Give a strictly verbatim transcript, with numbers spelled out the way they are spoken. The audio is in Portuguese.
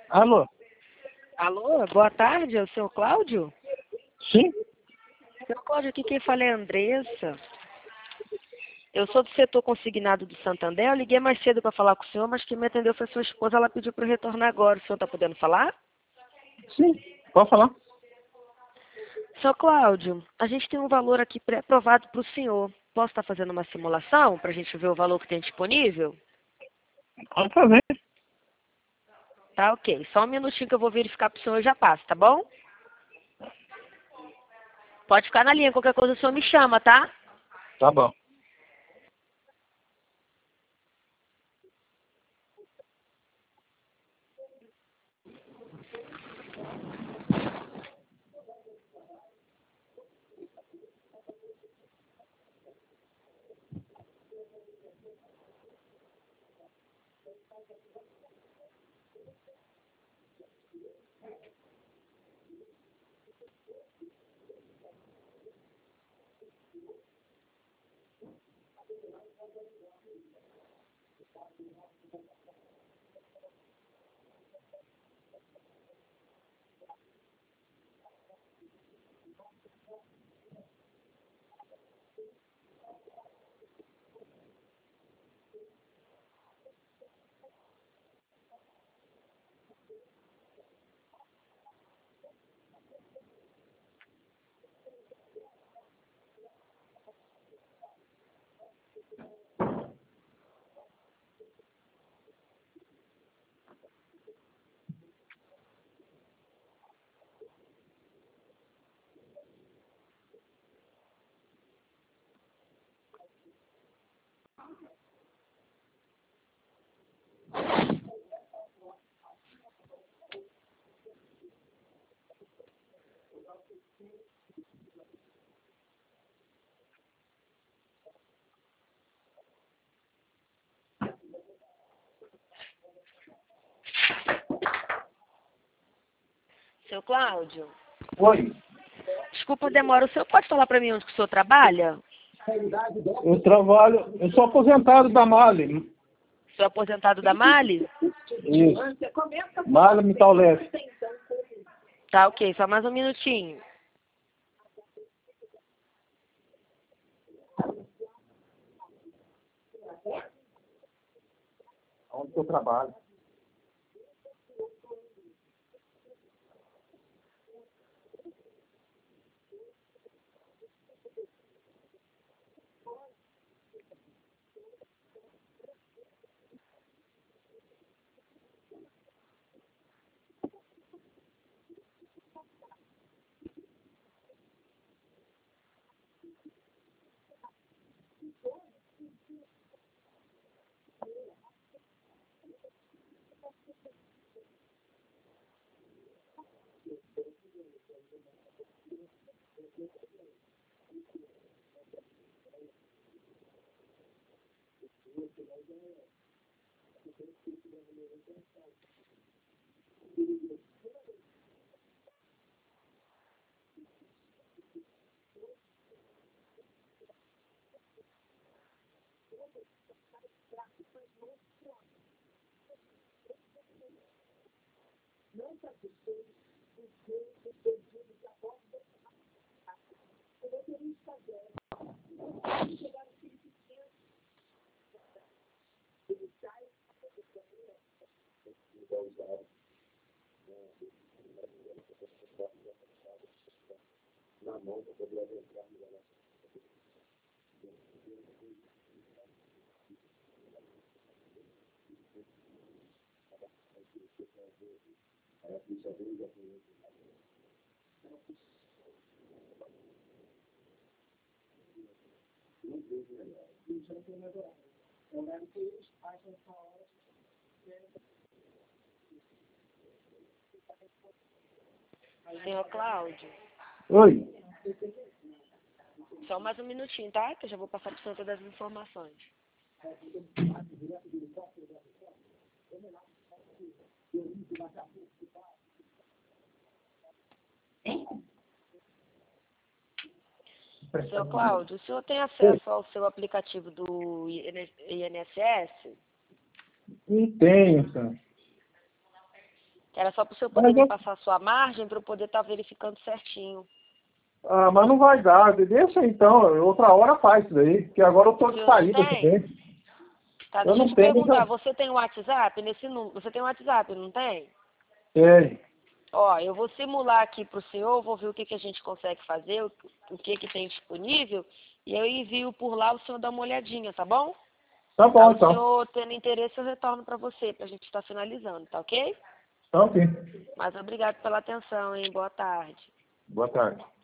Alô? Alô, boa tarde, é o senhor Cláudio? Sim? Senhor Cláudio, aqui quem fala é a Andressa. Eu sou do setor consignado do Santander, eu liguei mais cedo para falar com o senhor, mas quem me atendeu foi sua esposa, ela pediu para eu retornar agora. O senhor está podendo falar? Sim, pode falar. Senhor Cláudio, a gente tem um valor aqui pré-aprovado para o senhor. Posso estar fazendo uma simulação para a gente ver o valor que tem disponível? Pode fazer. Tá, ok. Só um minutinho que eu vou verificar para o senhor e já passo, tá bom? Pode ficar na linha, qualquer coisa o senhor me chama, tá? Tá bom. Seu Cláudio, Oi. desculpa a demora. O senhor pode falar para mim onde que o senhor trabalha? Eu trabalho, eu sou aposentado da Mali. O senhor é aposentado da Mali? Isso. Mali Metal Leste. Tá, ok. Só mais um minutinho. Onde que eu trabalho? Senhor Cláudio, Oi. só mais um minutinho, tá? Que eu já vou passar para o senhor todas as informações. Senhor Cláudio, o senhor tem acesso ao seu aplicativo do I N S S? Não tenho, cara. Era só para o senhor poder Mas me eu- passar a sua margem para eu poder estar verificando certinho. Ah, mas não vai dar. Deixa então, outra hora faz isso daí, porque agora eu tô O de senhor não saída tem? também. Tá, Eu deixa eu não te tenho, mas perguntar, eu você tem um WhatsApp nesse número? Você tem um WhatsApp, não tem? tenho. Ó, eu vou simular aqui para o senhor, vou ver o que, que a gente consegue fazer, o, o que, que tem disponível, e eu envio por lá, o senhor dá uma olhadinha, tá bom? Tá Aí bom, o então. senhor, tendo interesse, eu retorno para você, para a gente estar finalizando, tá ok? Então, ok. Mas obrigado pela atenção, hein? Boa tarde. Boa tarde.